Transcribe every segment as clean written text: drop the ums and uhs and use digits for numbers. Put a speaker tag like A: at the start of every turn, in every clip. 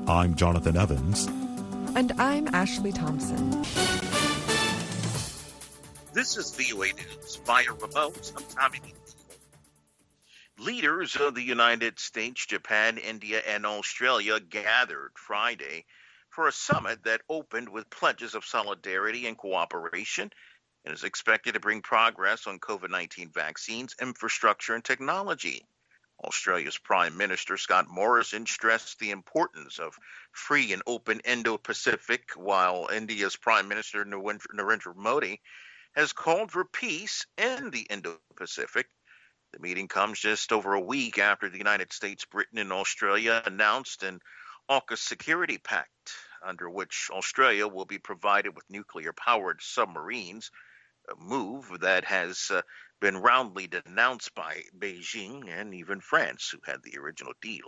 A: I'm Jonathan Evans.
B: And I'm Ashley Thompson.
C: This is VOA News via remote. I'm Tommy. Leaders of the United States, Japan, India, and Australia gathered Friday for a summit that opened with pledges of solidarity and cooperation and is expected to bring progress on COVID-19 vaccines, infrastructure, and technology. Australia's Prime Minister Scott Morrison stressed the importance of free and open Indo-Pacific, while India's Prime Minister Narendra Modi has called for peace in the Indo-Pacific. The meeting comes just over a week after the United States, Britain, and Australia announced an AUKUS security pact, under which Australia will be provided with nuclear-powered submarines, a move that has been roundly denounced by Beijing and even France, who had the original deal.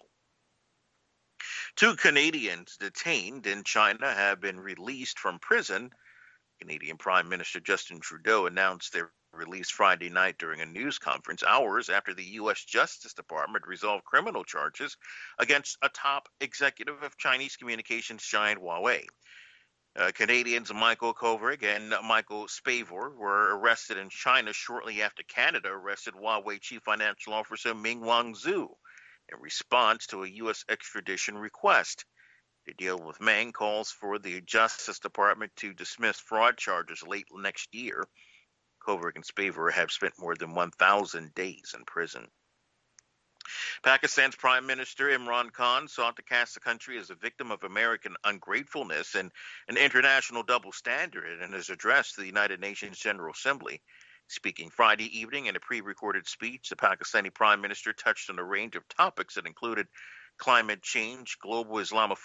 C: 2 Canadians detained in China have been released from prison. Canadian Prime Minister Justin Trudeau announced their release Friday night during a news conference, hours after the U.S. Justice Department resolved criminal charges against a top executive of Chinese communications giant Huawei. Canadians Michael Kovrig and Michael Spavor were arrested in China shortly after Canada arrested Huawei Chief Financial Officer Ming Wanzhou in response to a U.S. extradition request. The deal with Meng calls for the Justice Department to dismiss fraud charges late next year. Kovrig and Spavor have spent more than 1,000 days in prison. Pakistan's Prime Minister Imran Khan sought to cast the country as a victim of American ungratefulness and an international double standard in his address to the United Nations General Assembly. Speaking Friday evening in a pre-recorded speech, the Pakistani Prime Minister touched on a range of topics that included climate change, global Islamophobia,